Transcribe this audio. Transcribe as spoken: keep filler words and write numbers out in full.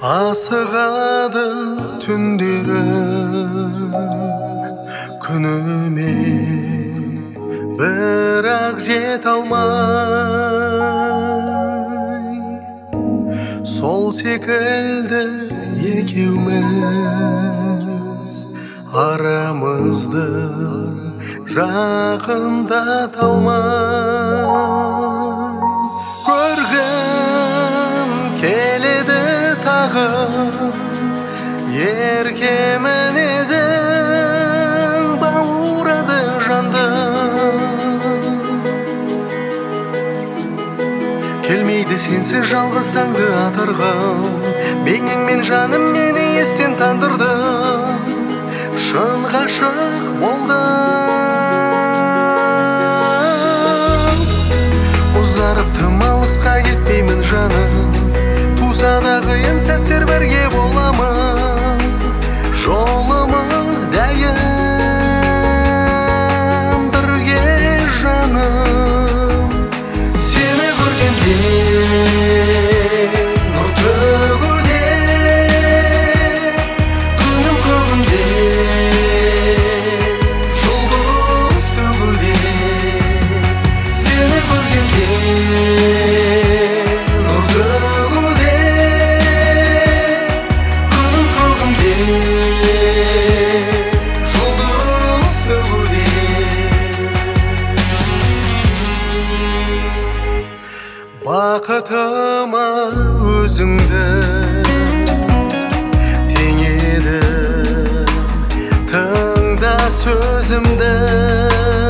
Асығады түндерім күніме, бірақ жете алмай. Сол секілді екеуміз арамызды жақындата алмай. Көргім келеді тағы ерке мінезің, баурады жанды. Келмейді сенсіз жалғыз таңды атырғым, бейнеңмен жаным мені естен тандырды. Шын ғашық болдым, ұзарып тым алысқа кетпеймін жаным. Туса да қиын сәттер бірге боламын, жолымыз дәйім бірге жаным. Сені көргенде нұр төгуде, күнім көгімде жұлдыз төгуде. Сені көргенде нұр төгуде, күнім көгімде жұлдыз төгуде. Бақытыма өзіңді теңедім, тыңда сөзімді.